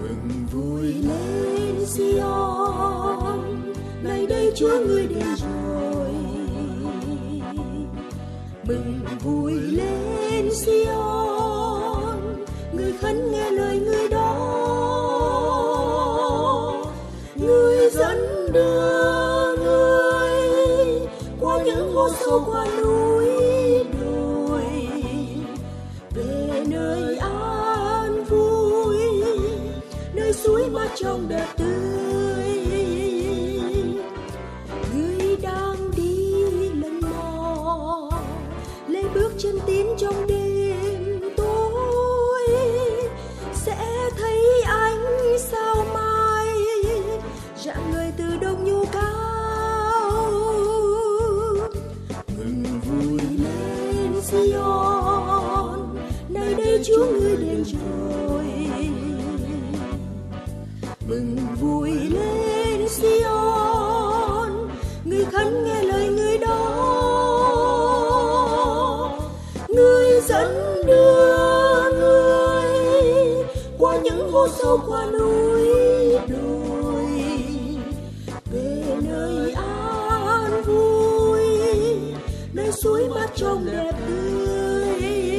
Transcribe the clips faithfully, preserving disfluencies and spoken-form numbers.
Mừng vui lên Sion, nay đây Chúa ngươi đến rồi. Mừng vui lên Sion, người khấn nghe lời ngươi đó. Ngươi dẫn đưa người qua những hố sâu, qua núi đồi, về nơi an vui, nơi suối mát trong đẹp tươi. Ngươi đang đi lần mò, lê bước chân tín trong đêm tối, sẽ thấy ánh sao mai rạng người từ đông nhu cao. Mừng vui lên Sion, nay đây Chúa ngươi đến rồi. Mừng vui lên Sion, người khấn nghe lời ngươi đó. Ngươi dẫn đưa người qua những hố sâu, qua núi đồi, về nơi an vui, nơi suối mát trong đẹp tươi.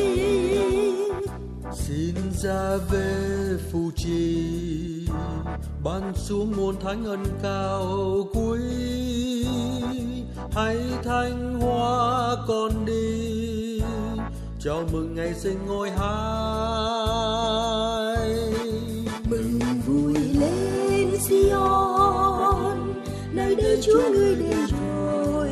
Xin ra về phù trì, ban xuống nguồn thánh ân cao quý. Hãy thanh hóa con đi, chào mừng ngày sinh ngôi hai. Mừng vui lên Sion, nay đây Chúa ngươi đến rồi.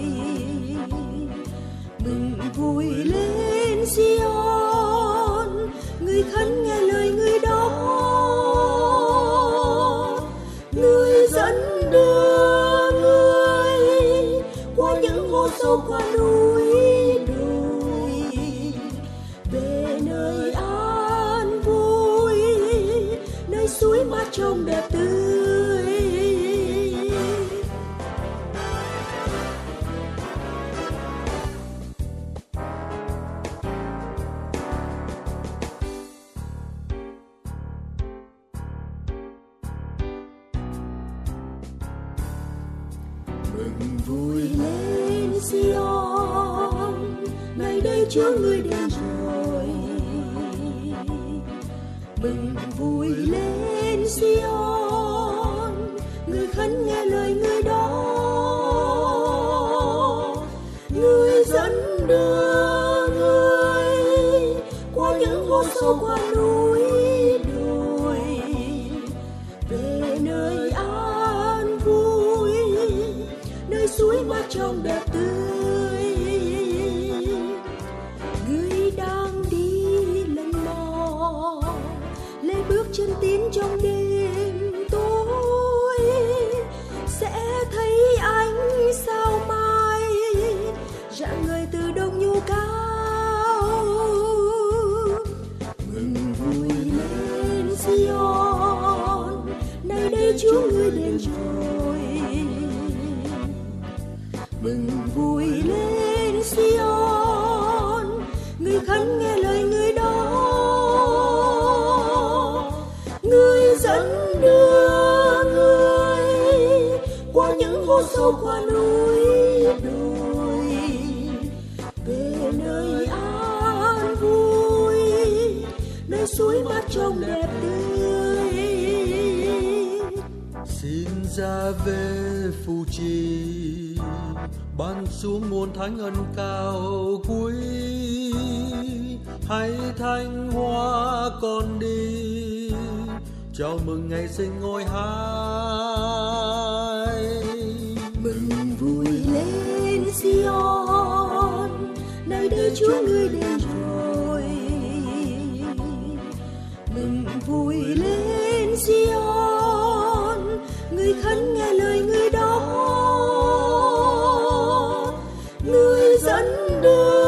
Mừng vui lên Sion, người khấn nghe lời ngươi đó. Ngươi dẫn đưa người qua những hố sâu, qua núi đồi, về nơi an vui, nơi suối mát trong đẹp tươi. Mừng vui lên Sion, nay đây Chúa ngươi đến rồi. Mừng vui lên Sion, người khấn nghe lời ngươi đó. Ngươi dẫn đưa người qua những hố sâu, qua núi đồi, về nơi an vui, nơi suối mát trong đẹp tươi. Ngươi đang đi lần mò, lê bước chân tín trong đêm tối, sẽ thấy ánh sao mai rạng người từ đông nhu cao. Mừng vui lên Sion, nay đây Chúa ngươi đến rồi. Mừng vui lên Sion, người khấn nghe lời ngươi đó. Ngươi dẫn đưa người qua những hố sâu, qua núi đồi, về nơi an vui, nơi suối mát trong đẹp tươi. Xin ra về phù trì, ban xuống nguồn thánh ân cao quý. Hãy thanh hóa con đi, chào mừng ngày sinh ngôi hai. Mừng vui lên Sion, nay đây Chúa ngươi đến rồi. Mừng vui lên Sion, người khấn nghe lời ngươi đó. Ngươi dẫn đưa